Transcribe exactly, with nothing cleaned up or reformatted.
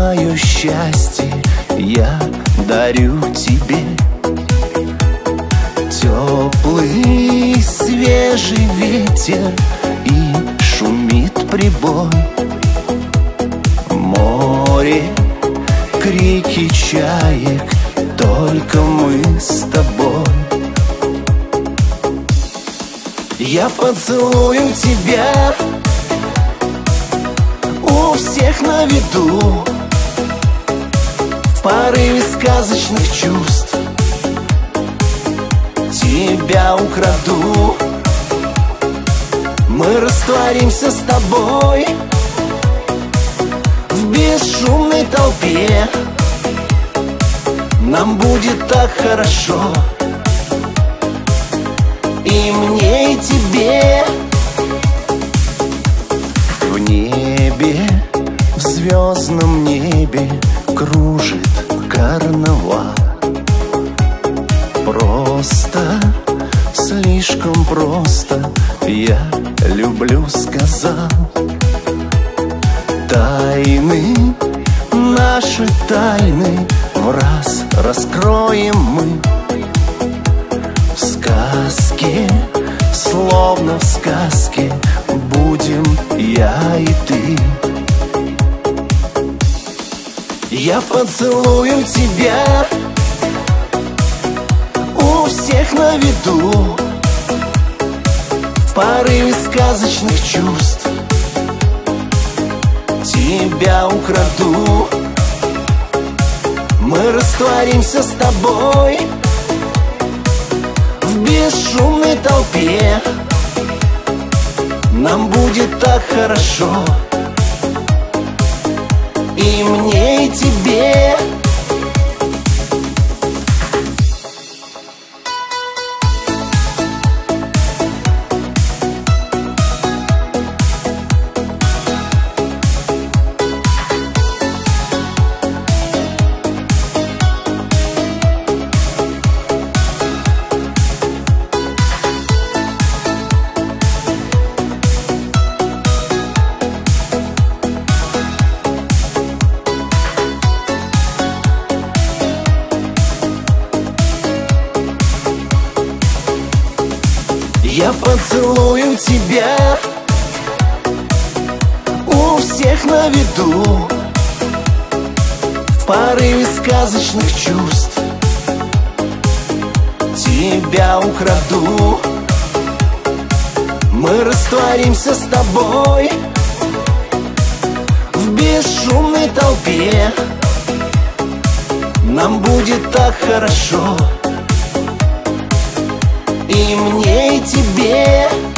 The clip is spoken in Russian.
мое счастье я дарю тебе. Теплый свежий ветер и шумит прибой, море, крики чаек, только мы с тобой. Я поцелую тебя у всех на виду, в порыве сказочных чувств тебя украду. Мы растворимся с тобой в бесшумной толпе. Нам будет так хорошо, и мне, и тебе. В небе, в звездном небе кружит карнавал. Просто, слишком просто я люблю, сказал. Тайны, наши тайны в раз раскроем мы. В сказке, словно в сказке, будем я и ты. Я поцелую тебя у всех на виду, в порыве сказочных чувств тебя украду. Мы растворимся с тобой в бесшумной толпе. Нам будет так хорошо, и мне, и тебе. Я поцелую тебя у всех на виду, в порыве сказочных чувств тебя украду. Мы растворимся с тобой в бесшумной толпе. Нам будет так хорошо, и мне, и тебе.